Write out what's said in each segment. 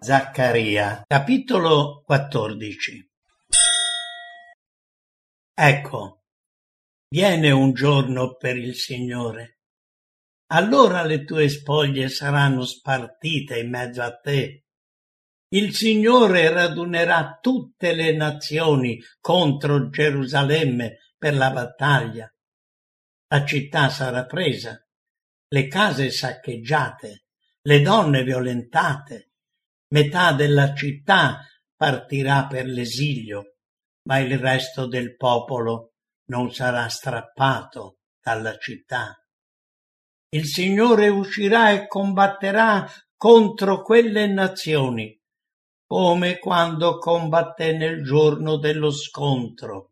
Zaccaria, capitolo 14. Ecco, viene un giorno per il Signore. Allora le tue spoglie saranno spartite in mezzo a te. Il Signore radunerà tutte le nazioni contro Gerusalemme per la battaglia. La città sarà presa, le case saccheggiate, le donne violentate. Metà della città partirà per l'esilio, ma il resto del popolo non sarà strappato dalla città. Il Signore uscirà e combatterà contro quelle nazioni, come quando combatté nel giorno dello scontro.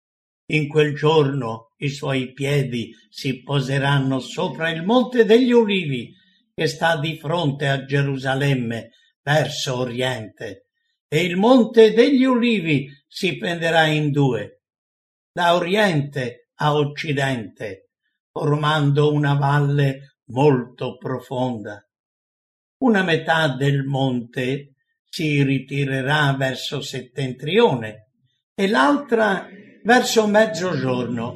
In quel giorno i suoi piedi si poseranno sopra il monte degli Ulivi, che sta di fronte a Gerusalemme, verso oriente, e il monte degli Ulivi si fenderà in due, da oriente a occidente, formando una valle molto profonda. Una metà del monte si ritirerà verso settentrione e l'altra verso mezzogiorno.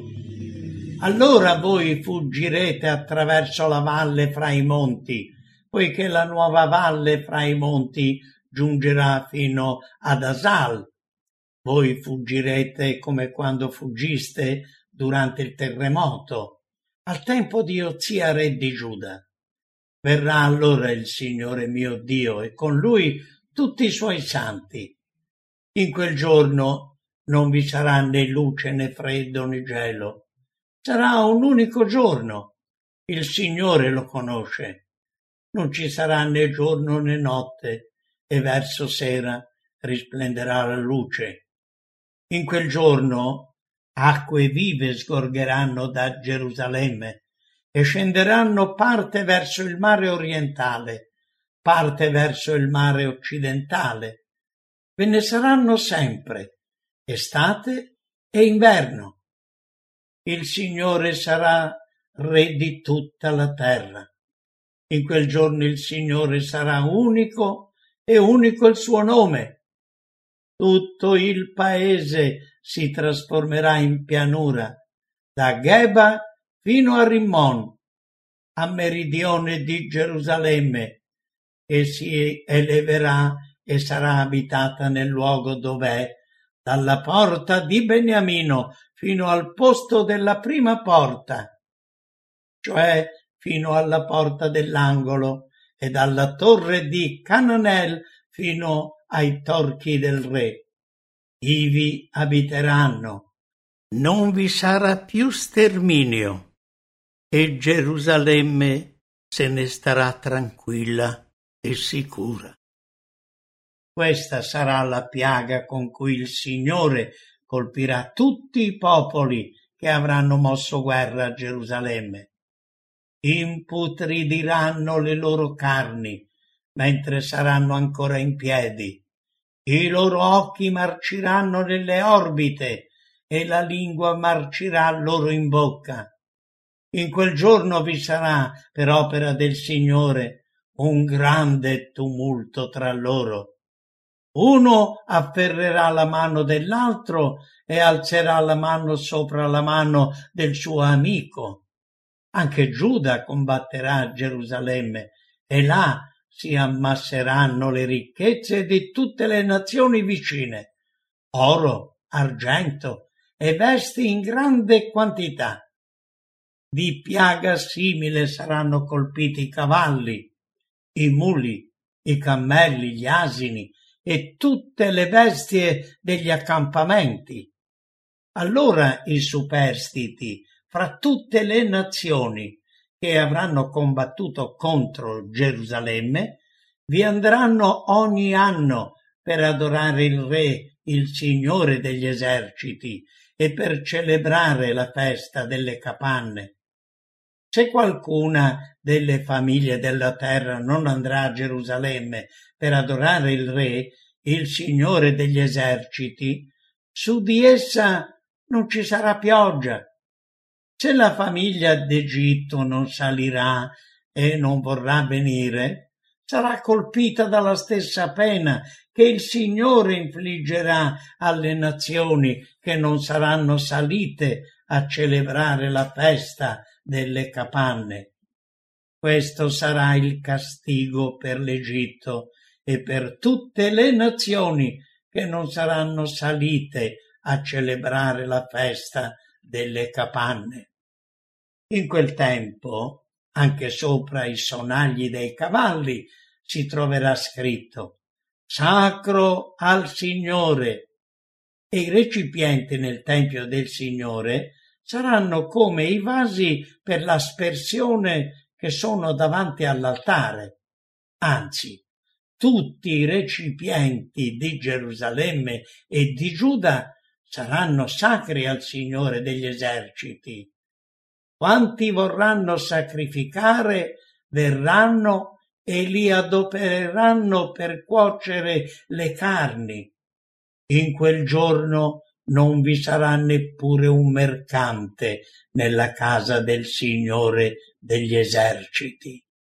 Allora voi fuggirete attraverso la valle fra i monti, poiché la nuova valle fra i monti giungerà fino ad Asal. Voi fuggirete come quando fuggiste durante il terremoto, al tempo di Ozia re di Giuda. Verrà allora il Signore mio Dio e con lui tutti i suoi santi. In quel giorno non vi sarà né luce né freddo né gelo. Sarà un unico giorno. Il Signore lo conosce. Non ci sarà né giorno né notte, e verso sera risplenderà la luce. In quel giorno acque vive sgorgeranno da Gerusalemme e scenderanno parte verso il mare orientale, parte verso il mare occidentale. Ve ne saranno sempre, estate e inverno. Il Signore sarà re di tutta la terra. In quel giorno il Signore sarà unico e unico il suo nome. Tutto il paese si trasformerà in pianura, da Geba fino a Rimmon, a meridione di Gerusalemme, e si eleverà e sarà abitata nel luogo dov'è, dalla porta di Beniamino fino al posto della prima porta, cioè fino alla porta dell'angolo, e dalla torre di Cananel fino ai torchi del re. Ivi abiteranno. Non vi sarà più sterminio, e Gerusalemme se ne starà tranquilla e sicura. Questa sarà la piaga con cui il Signore colpirà tutti i popoli che avranno mosso guerra a Gerusalemme. Imputridiranno le loro carni mentre saranno ancora in piedi. I loro occhi marciranno nelle orbite e la lingua marcirà loro in bocca. In quel giorno vi sarà, per opera del Signore, un grande tumulto tra loro. Uno afferrerà la mano dell'altro e alzerà la mano sopra la mano del suo amico. Anche Giuda combatterà a Gerusalemme e là si ammasseranno le ricchezze di tutte le nazioni vicine, oro, argento e vesti in grande quantità. Di piaga simile saranno colpiti i cavalli, i muli, i cammelli, gli asini e tutte le bestie degli accampamenti. Allora i superstiti fra tutte le nazioni che avranno combattuto contro Gerusalemme vi andranno ogni anno per adorare il Re, il Signore degli eserciti, e per celebrare la festa delle capanne. Se qualcuna delle famiglie della terra non andrà a Gerusalemme per adorare il Re, il Signore degli eserciti, su di essa non ci sarà pioggia. Se la famiglia d'Egitto non salirà e non vorrà venire, sarà colpita dalla stessa pena che il Signore infliggerà alle nazioni che non saranno salite a celebrare la festa delle capanne. Questo sarà il castigo per l'Egitto e per tutte le nazioni che non saranno salite a celebrare la festa delle capanne. In quel tempo, anche sopra i sonagli dei cavalli, si troverà scritto Sacro al Signore, e i recipienti nel Tempio del Signore saranno come i vasi per l'aspersione che sono davanti all'altare. Anzi, tutti i recipienti di Gerusalemme e di Giuda saranno sacri al Signore degli eserciti. Quanti vorranno sacrificare verranno e li adopereranno per cuocere le carni. In quel giorno non vi sarà neppure un mercante nella casa del Signore degli eserciti.